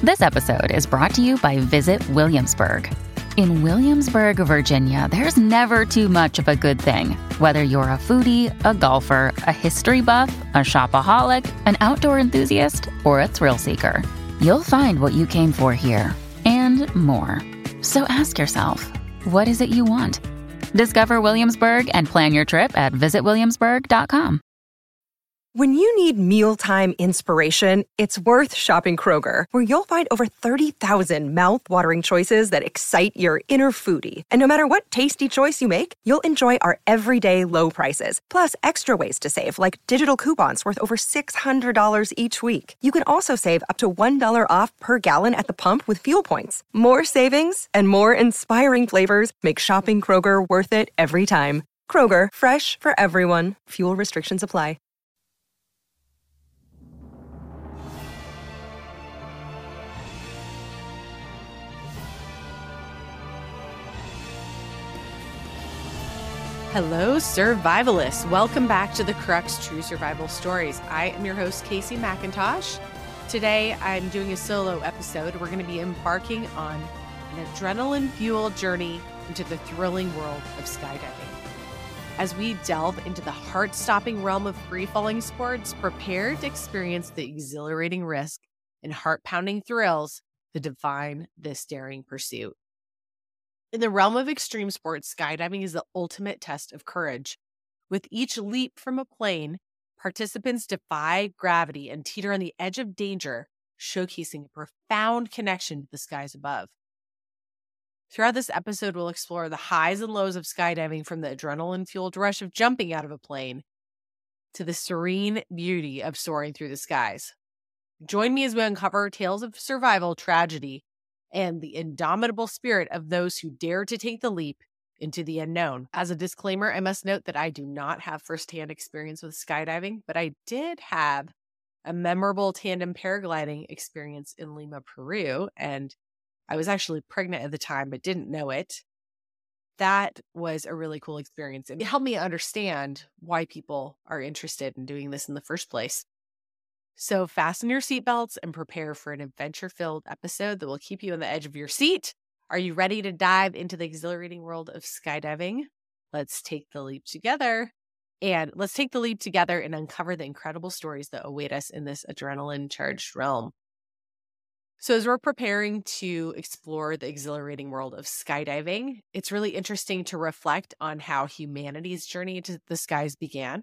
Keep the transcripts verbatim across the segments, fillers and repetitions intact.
This episode is brought to you by Visit Williamsburg. In Williamsburg, Virginia, there's never too much of a good thing. Whether you're a foodie, a golfer, a history buff, a shopaholic, an outdoor enthusiast, or a thrill seeker, you'll find what you came for here and more. So ask yourself, what is it you want? Discover Williamsburg and plan your trip at visit williamsburg dot com. When you need mealtime inspiration, it's worth shopping Kroger, where you'll find over thirty thousand mouth-watering choices that excite your inner foodie. And no matter what tasty choice you make, you'll enjoy our everyday low prices, plus extra ways to save, like digital coupons worth over six hundred dollars each week. You can also save up to one dollar off per gallon at the pump with fuel points. More savings and more inspiring flavors make shopping Kroger worth it every time. Kroger, fresh for everyone. Fuel restrictions apply. Hello, survivalists. Welcome back to the Crux True Survival Stories. I am your host, Casey McIntosh. Today, I'm doing a solo episode. We're going to be embarking on an adrenaline-fueled journey into the thrilling world of skydiving. As we delve into the heart-stopping realm of free-falling sports, prepare to experience the exhilarating risk and heart-pounding thrills that define this daring pursuit. In the realm of extreme sports, skydiving is the ultimate test of courage. With each leap from a plane, participants defy gravity and teeter on the edge of danger, showcasing a profound connection to the skies above. Throughout this episode, we'll explore the highs and lows of skydiving, from the adrenaline-fueled rush of jumping out of a plane to the serene beauty of soaring through the skies. Join me as we uncover tales of survival, tragedy, and the indomitable spirit of those who dare to take the leap into the unknown. As a disclaimer, I must note that I do not have firsthand experience with skydiving, but I did have a memorable tandem paragliding experience in Lima, Peru, and I was actually pregnant at the time but didn't know it. That was a really cool experience, and it helped me understand why people are interested in doing this in the first place. So fasten your seatbelts and prepare for an adventure-filled episode that will keep you on the edge of your seat. Are you ready to dive into the exhilarating world of skydiving? Let's take the leap together. And let's take the leap together and uncover the incredible stories that await us in this adrenaline-charged realm. So as we're preparing to explore the exhilarating world of skydiving, it's really interesting to reflect on how humanity's journey into the skies began.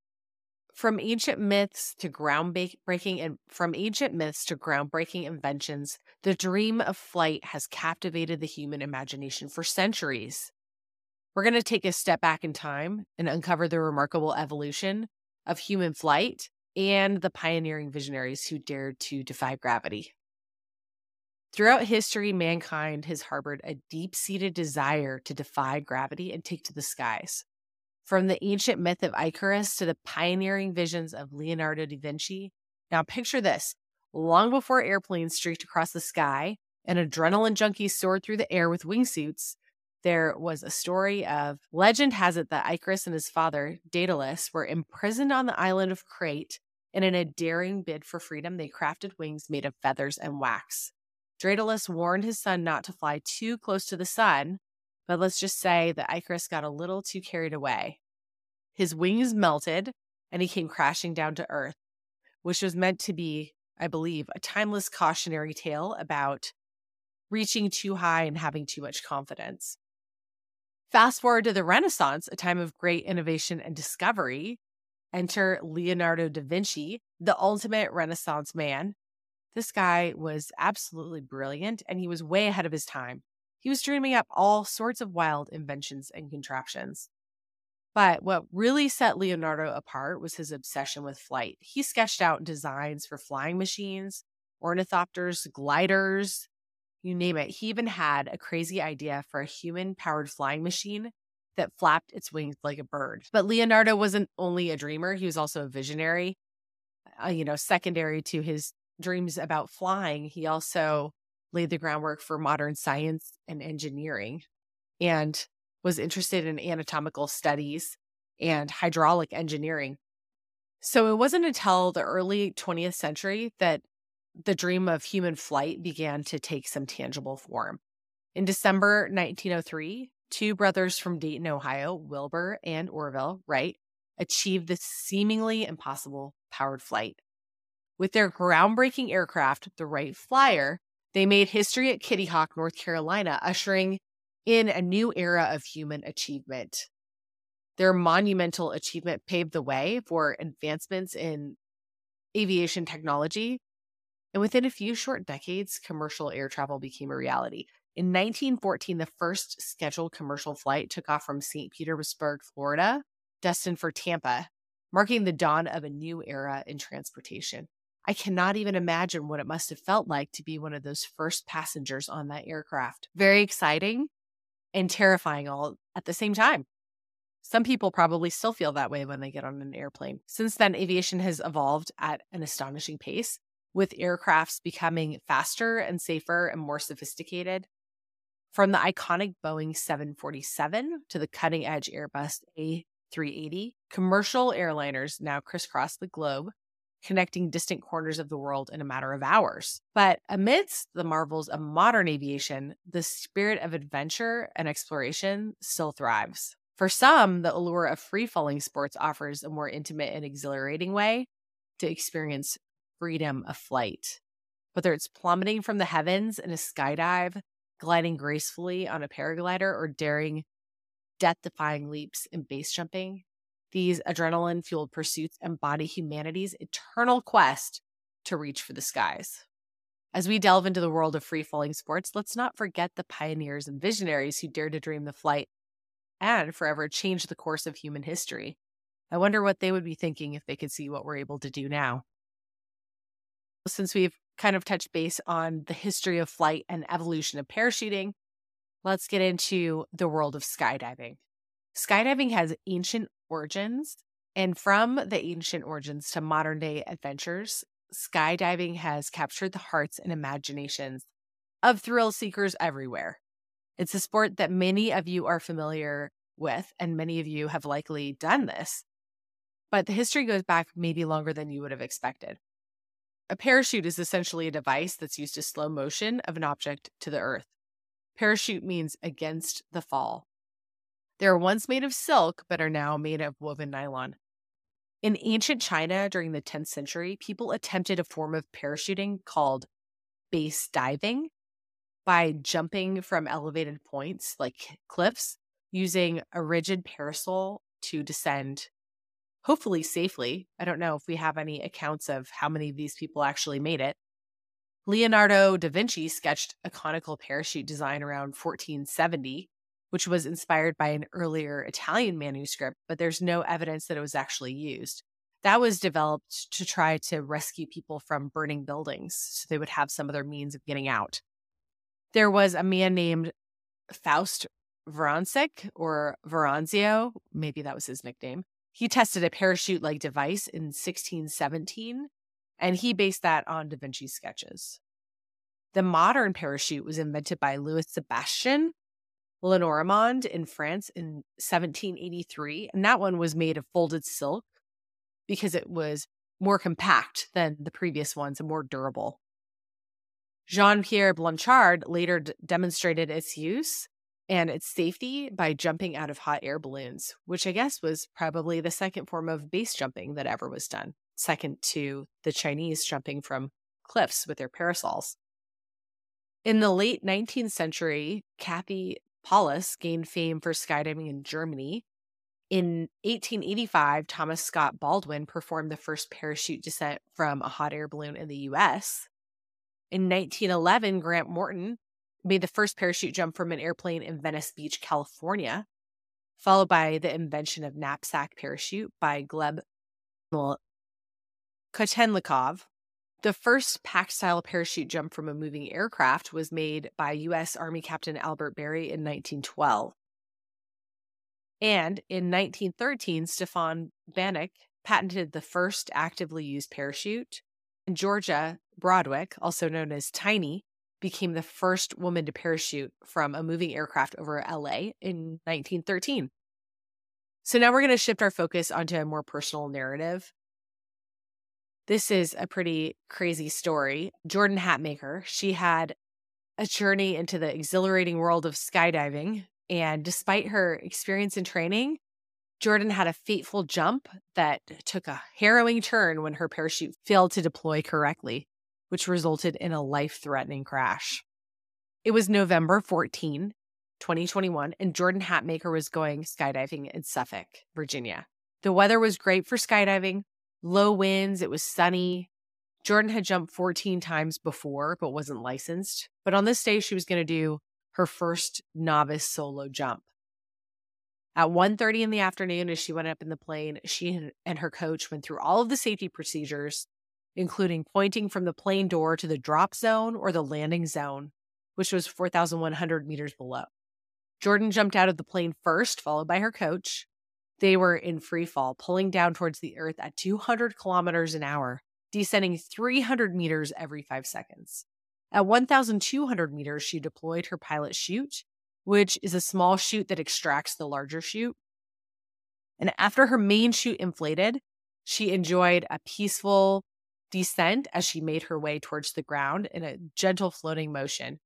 From ancient myths to groundbreaking and from ancient myths to groundbreaking inventions, the dream of flight has captivated the human imagination for centuries. We're going to take a step back in time and uncover the remarkable evolution of human flight and the pioneering visionaries who dared to defy gravity. Throughout history, mankind has harbored a deep-seated desire to defy gravity and take to the skies. From the ancient myth of Icarus to the pioneering visions of Leonardo da Vinci. Now picture this. Long before airplanes streaked across the sky and adrenaline junkies soared through the air with wingsuits, there was a story of, legend has it that Icarus and his father, Daedalus, were imprisoned on the island of Crete, and in a daring bid for freedom, they crafted wings made of feathers and wax. Daedalus warned his son not to fly too close to the sun, but let's just say that Icarus got a little too carried away. His wings melted, and he came crashing down to Earth, which was meant to be, I believe, a timeless cautionary tale about reaching too high and having too much confidence. Fast forward to the Renaissance, a time of great innovation and discovery. Enter Leonardo da Vinci, the ultimate Renaissance man. This guy was absolutely brilliant, and he was way ahead of his time. He was dreaming up all sorts of wild inventions and contraptions. But what really set Leonardo apart was his obsession with flight. He sketched out designs for flying machines, ornithopters, gliders, you name it. He even had a crazy idea for a human-powered flying machine that flapped its wings like a bird. But Leonardo wasn't only a dreamer, he was also a visionary. Uh, you know, secondary to his dreams about flying, he also laid the groundwork for modern science and engineering and was interested in anatomical studies and hydraulic engineering. So it wasn't until the early twentieth century that the dream of human flight began to take some tangible form. In December nineteen oh three, two brothers from Dayton, Ohio, Wilbur and Orville Wright, achieved this seemingly impossible powered flight. With their groundbreaking aircraft, the Wright Flyer, they made history at Kitty Hawk, North Carolina, ushering in a new era of human achievement. Their monumental achievement paved the way for advancements in aviation technology, and within a few short decades, commercial air travel became a reality. In nineteen fourteen, the first scheduled commercial flight took off from Saint Petersburg, Florida, destined for Tampa, marking the dawn of a new era in transportation. I cannot even imagine what it must have felt like to be one of those first passengers on that aircraft. Very exciting and terrifying all at the same time. Some people probably still feel that way when they get on an airplane. Since then, aviation has evolved at an astonishing pace, with aircrafts becoming faster and safer and more sophisticated. From the iconic Boeing seven forty-seven to the cutting-edge Airbus A three eighty, commercial airliners now crisscross the globe, connecting distant corners of the world in a matter of hours. But amidst the marvels of modern aviation, the spirit of adventure and exploration still thrives. For some, the allure of free-falling sports offers a more intimate and exhilarating way to experience freedom of flight. Whether it's plummeting from the heavens in a skydive, gliding gracefully on a paraglider, or daring death-defying leaps in base jumping, these adrenaline-fueled pursuits embody humanity's eternal quest to reach for the skies. As we delve into the world of free-falling sports, let's not forget the pioneers and visionaries who dared to dream the flight and forever changed the course of human history. I wonder what they would be thinking if they could see what we're able to do now. Since we've kind of touched base on the history of flight and evolution of parachuting, let's get into the world of skydiving. Skydiving has ancient origins, and from the ancient origins to modern day adventures, skydiving has captured the hearts and imaginations of thrill seekers everywhere. It's a sport that many of you are familiar with, and many of you have likely done this, but the history goes back maybe longer than you would have expected. A parachute is essentially a device that's used to slow motion of an object to the earth. Parachute means against the fall. They were once made of silk, but are now made of woven nylon. In ancient China during the tenth century, people attempted a form of parachuting called base diving by jumping from elevated points like cliffs, using a rigid parasol to descend, hopefully safely. I don't know if we have any accounts of how many of these people actually made it. Leonardo da Vinci sketched a conical parachute design around fourteen seventy, which was inspired by an earlier Italian manuscript, but there's no evidence that it was actually used. That was developed to try to rescue people from burning buildings, so they would have some other means of getting out. There was a man named Faust Vorontsik, or Voronzio, maybe that was his nickname. He tested a parachute-like device in sixteen seventeen, and he based that on Da Vinci's sketches. The modern parachute was invented by Louis Sebastian Lenormand in France in seventeen eighty-three, and that one was made of folded silk because it was more compact than the previous ones and more durable. Jean-Pierre Blanchard later d- demonstrated its use and its safety by jumping out of hot air balloons, which I guess was probably the second form of base jumping that ever was done, second to the Chinese jumping from cliffs with their parasols. In the late nineteenth century, Kathy Paulus gained fame for skydiving in Germany. In eighteen eighty-five, Thomas Scott Baldwin performed the first parachute descent from a hot air balloon in the U S. In nineteen eleven, Grant Morton made the first parachute jump from an airplane in Venice Beach, California, followed by the invention of knapsack parachute by Gleb Kotelnikov. The first pack-style parachute jump from a moving aircraft was made by U S Army Captain Albert Berry in nineteen twelve. And in nineteen thirteen, Stefan Banach patented the first actively used parachute. And Georgia Broadwick, also known as Tiny, became the first woman to parachute from a moving aircraft over L A in nineteen thirteen. So now we're going to shift our focus onto a more personal narrative. This is a pretty crazy story. Jordan Hatmaker, she had a journey into the exhilarating world of skydiving. And despite her experience and training, Jordan had a fateful jump that took a harrowing turn when her parachute failed to deploy correctly, which resulted in a life-threatening crash. It was November fourteenth, twenty twenty-one, and Jordan Hatmaker was going skydiving in Suffolk, Virginia. The weather was great for skydiving, low winds, it was sunny. Jordan had jumped fourteen times before, but wasn't licensed. But on this day, she was going to do her first novice solo jump. At one thirty in the afternoon, as she went up in the plane, she and her coach went through all of the safety procedures, including pointing from the plane door to the drop zone or the landing zone, which was four thousand one hundred meters below. Jordan jumped out of the plane first, followed by her coach. They were in free fall, pulling down towards the earth at two hundred kilometers an hour, descending three hundred meters every five seconds. At one thousand two hundred meters, she deployed her pilot chute, which is a small chute that extracts the larger chute. And after her main chute inflated, she enjoyed a peaceful descent as she made her way towards the ground in a gentle floating motion.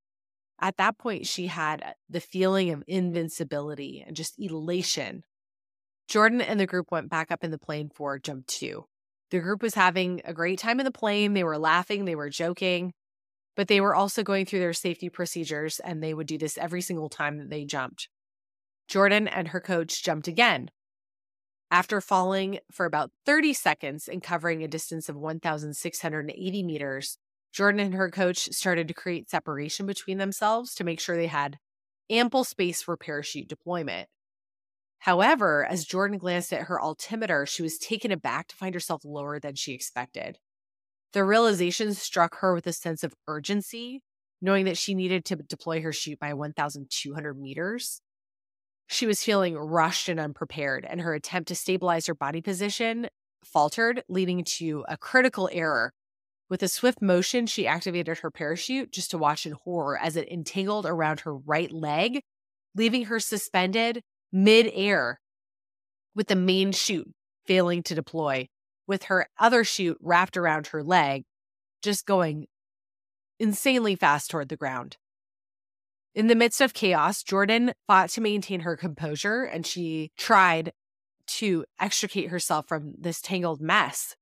At that point, she had the feeling of invincibility and just elation. Jordan and the group went back up in the plane for jump two. The group was having a great time in the plane. They were laughing, they were joking, but they were also going through their safety procedures, and they would do this every single time that they jumped. Jordan and her coach jumped again. After falling for about thirty seconds and covering a distance of one thousand six hundred eighty meters, Jordan and her coach started to create separation between themselves to make sure they had ample space for parachute deployment. However, as Jordan glanced at her altimeter, she was taken aback to find herself lower than she expected. The realization struck her with a sense of urgency, knowing that she needed to deploy her chute by one thousand two hundred meters. She was feeling rushed and unprepared, and her attempt to stabilize her body position faltered, leading to a critical error. With a swift motion, she activated her parachute just to watch in horror as it entangled around her right leg, leaving her suspended mid-air with the main chute failing to deploy, with her other chute wrapped around her leg, just going insanely fast toward the ground. In the midst of chaos, Jordan fought to maintain her composure, and she tried to extricate herself from this tangled mess.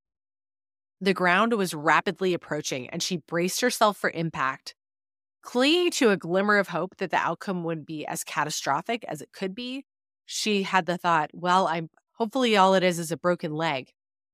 The ground was rapidly approaching, and she braced herself for impact, clinging to a glimmer of hope that the outcome wouldn't be as catastrophic as it could be. She had the thought, well, I'm hopefully all it is is a broken leg.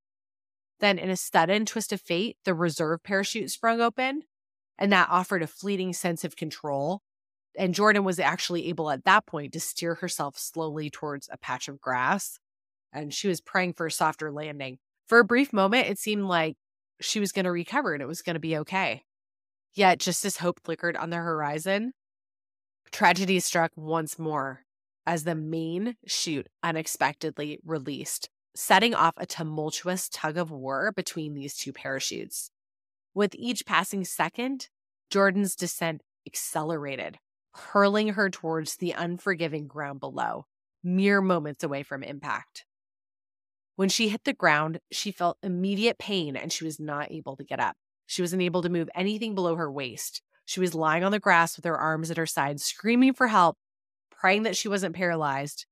Then in a sudden twist of fate, the reserve parachute sprung open, and that offered a fleeting sense of control. And Jordan was actually able at that point to steer herself slowly towards a patch of grass, and she was praying for a softer landing. For a brief moment, it seemed like she was going to recover and it was going to be okay. Yet, just as hope flickered on the horizon, tragedy struck once more as the main chute unexpectedly released, setting off a tumultuous tug of war between these two parachutes. With each passing second, Jordan's descent accelerated, hurling her towards the unforgiving ground below, mere moments away from impact. When she hit the ground, she felt immediate pain and she was not able to get up. She wasn't able to move anything below her waist. She was lying on the grass with her arms at her sides, screaming for help, praying that she wasn't paralyzed.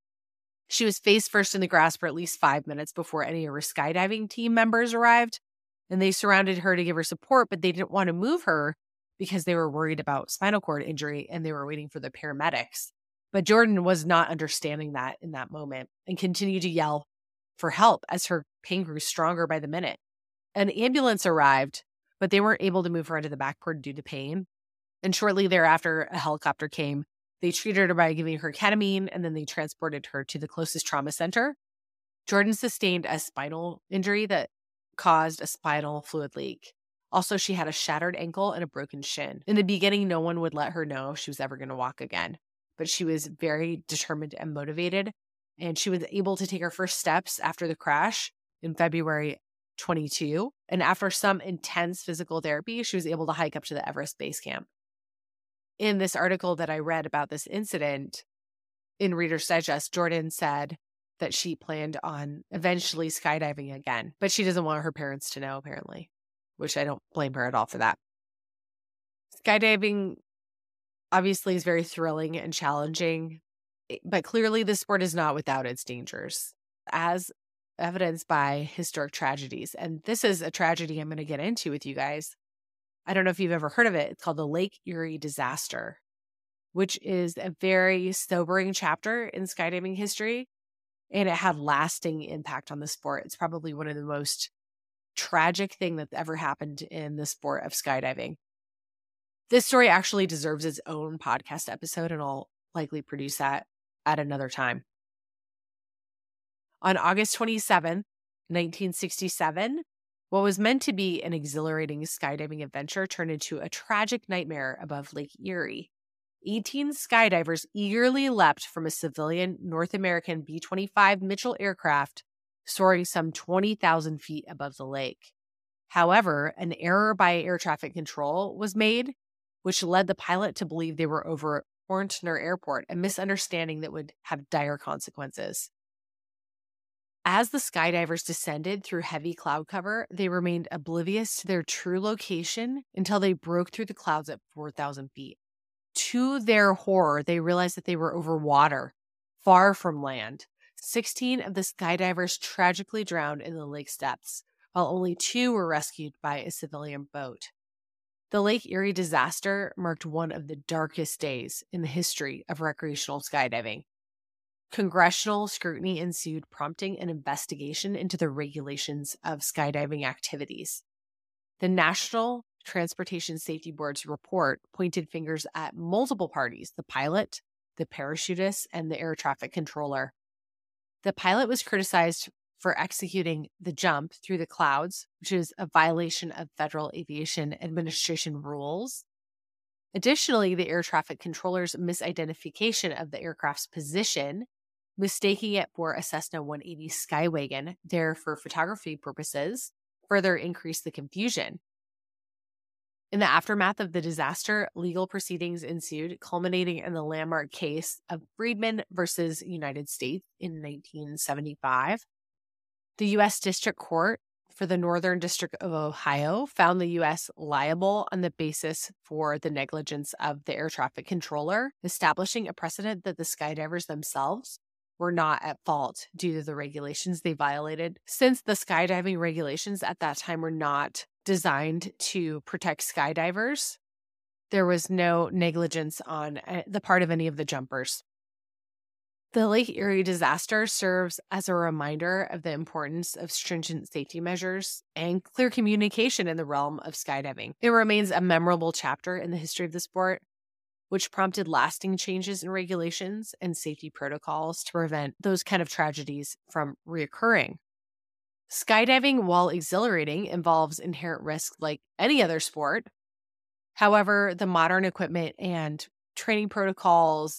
She was face first in the grass for at least five minutes before any of her skydiving team members arrived, and they surrounded her to give her support, but they didn't want to move her because they were worried about spinal cord injury and they were waiting for the paramedics. But Jordan was not understanding that in that moment and continued to yell for help as her pain grew stronger by the minute. An ambulance arrived, but they weren't able to move her into the backboard due to pain. And shortly thereafter, a helicopter came. They treated her by giving her ketamine, and then they transported her to the closest trauma center. Jordan sustained a spinal injury that caused a spinal fluid leak. Also, she had a shattered ankle and a broken shin. In the beginning, no one would let her know if she was ever going to walk again, but she was very determined and motivated, and she was able to take her first steps after the crash in February twenty-two. And after some intense physical therapy, she was able to hike up to the Everest Base Camp. In this article that I read about this incident in Reader's Digest, Jordan said, that she planned on eventually skydiving again, but she doesn't want her parents to know, apparently, which I don't blame her at all for that. Skydiving obviously is very thrilling and challenging, but clearly the sport is not without its dangers, as evidenced by historic tragedies. And this is a tragedy I'm going to get into with you guys. I don't know if you've ever heard of it. It's called the Lake Erie disaster, which is a very sobering chapter in skydiving history, and it had lasting impact on the sport. It's probably one of the most tragic things that's ever happened in the sport of skydiving. This story actually deserves its own podcast episode, and I'll likely produce that at another time. On August twenty-seventh, nineteen sixty-seven, what was meant to be an exhilarating skydiving adventure turned into a tragic nightmare above Lake Erie. eighteen skydivers eagerly leapt from a civilian North American B twenty-five Mitchell aircraft soaring some twenty thousand feet above the lake. However, an error by air traffic control was made, which led the pilot to believe they were over Orntner Airport, a misunderstanding that would have dire consequences. As the skydivers descended through heavy cloud cover, they remained oblivious to their true location until they broke through the clouds at four thousand feet. To their horror, they realized that they were over water, far from land. sixteen of the skydivers tragically drowned in the lake's depths, while only two were rescued by a civilian boat. The Lake Erie disaster marked one of the darkest days in the history of recreational skydiving. Congressional scrutiny ensued, prompting an investigation into the regulations of skydiving activities. The National Transportation Safety Board's report pointed fingers at multiple parties: the pilot, the parachutist, and the air traffic controller. The pilot was criticized for executing the jump through the clouds, which is a violation of Federal Aviation Administration rules. Additionally, the air traffic controller's misidentification of the aircraft's position, mistaking it for a Cessna one eighty Skywagon, there for photography purposes, further increased the confusion. In the aftermath of the disaster, legal proceedings ensued, culminating in the landmark case of Friedman versus United States in nineteen seventy-five. The U S District Court for the Northern District of Ohio found the U S liable on the basis for the negligence of the air traffic controller, establishing a precedent that the skydivers themselves were not at fault due to the regulations they violated, since the skydiving regulations at that time were not designed to protect skydivers. There was no negligence on the part of any of the jumpers. The Lake Erie disaster serves as a reminder of the importance of stringent safety measures and clear communication in the realm of skydiving. It remains a memorable chapter in the history of the sport, which prompted lasting changes in regulations and safety protocols to prevent those kind of tragedies from reoccurring. Skydiving, while exhilarating, involves inherent risks like any other sport. However, the modern equipment and training protocols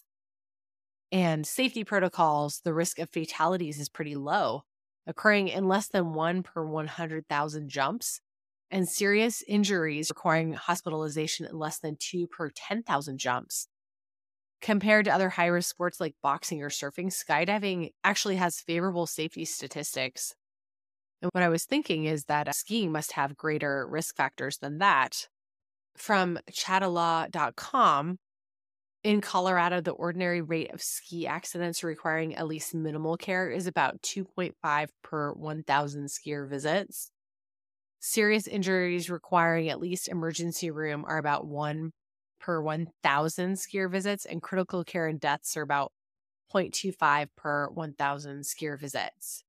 and safety protocols, the risk of fatalities is pretty low, occurring in less than one per one hundred thousand jumps, and serious injuries requiring hospitalization in less than two per ten thousand jumps. Compared to other high-risk sports like boxing or surfing, skydiving actually has favorable safety statistics. And what I was thinking is that skiing must have greater risk factors than that. From Chatelaw dot com, in Colorado, the ordinary rate of ski accidents requiring at least minimal care is about two point five per one thousand skier visits. Serious injuries requiring at least emergency room are about one per one thousand skier visits, and critical care and deaths are about zero point two five per one thousand skier visits.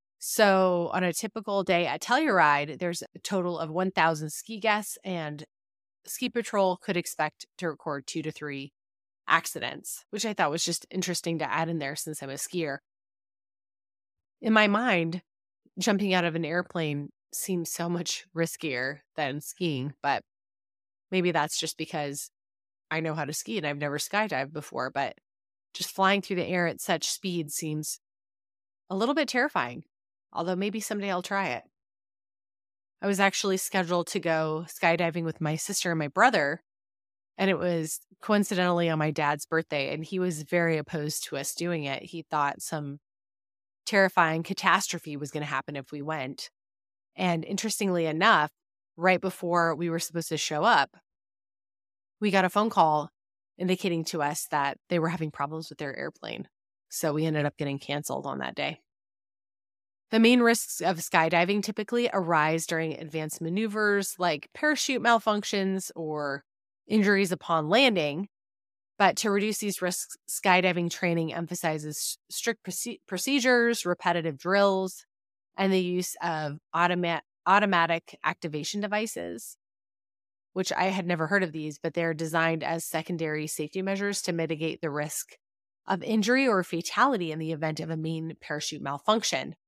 So on a typical day at Telluride, there's a total of one thousand ski guests, and Ski Patrol could expect to record two to three accidents, which I thought was just interesting to add in there since I'm a skier. In my mind, jumping out of an airplane seems so much riskier than skiing, but maybe that's just because I know how to ski and I've never skydived before, but just flying through the air at such speed seems a little bit terrifying, although maybe someday I'll try it. I was actually scheduled to go skydiving with my sister and my brother, and it was coincidentally on my dad's birthday, and he was very opposed to us doing it. He thought some terrifying catastrophe was going to happen if we went. And interestingly enough, right before we were supposed to show up, we got a phone call indicating to us that they were having problems with their airplane. So we ended up getting canceled on that day. The main risks of skydiving typically arise during advanced maneuvers like parachute malfunctions or injuries upon landing. But to reduce these risks, skydiving training emphasizes strict proce- procedures, repetitive drills, and the use of automa- automatic activation devices, which I had never heard of these, but they're designed as secondary safety measures to mitigate the risk of injury or fatality in the event of a main parachute malfunction.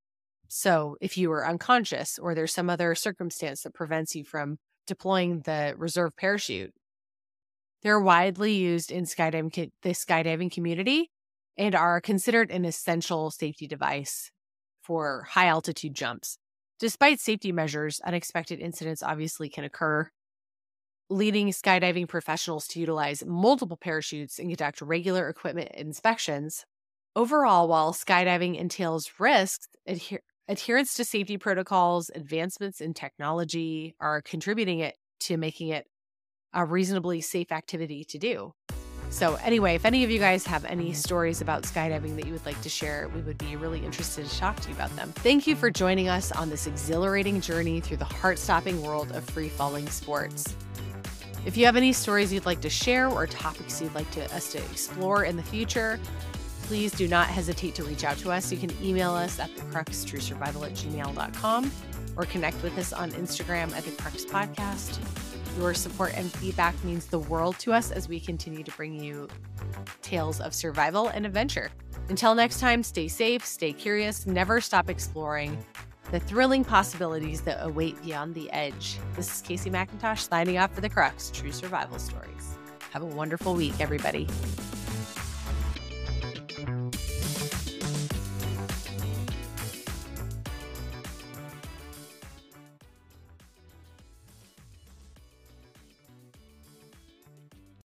So if you were unconscious or there's some other circumstance that prevents you from deploying the reserve parachute, they're widely used in skydiving, the skydiving community and are considered an essential safety device for high altitude jumps. Despite safety measures, unexpected incidents obviously can occur, leading skydiving professionals to utilize multiple parachutes and conduct regular equipment inspections. Overall, while skydiving entails risks, adher- adherence to safety protocols, advancements in technology are contributing it to making it a reasonably safe activity to do. So anyway, if any of you guys have any stories about skydiving that you would like to share, we would be really interested to talk to you about them. Thank you for joining us on this exhilarating journey through the heart-stopping world of free-falling sports. If you have any stories you'd like to share or topics you'd like to, us to explore in the future, please do not hesitate to reach out to us. You can email us at the crux true survival at gmail dot com or connect with us on Instagram at the Crux Podcast. Your support and feedback means the world to us as we continue to bring you tales of survival and adventure. Until next time, stay safe, stay curious, never stop exploring the thrilling possibilities that await beyond the edge. This is Casey McIntosh signing off for the Crux True Survival Stories. Have a wonderful week, everybody.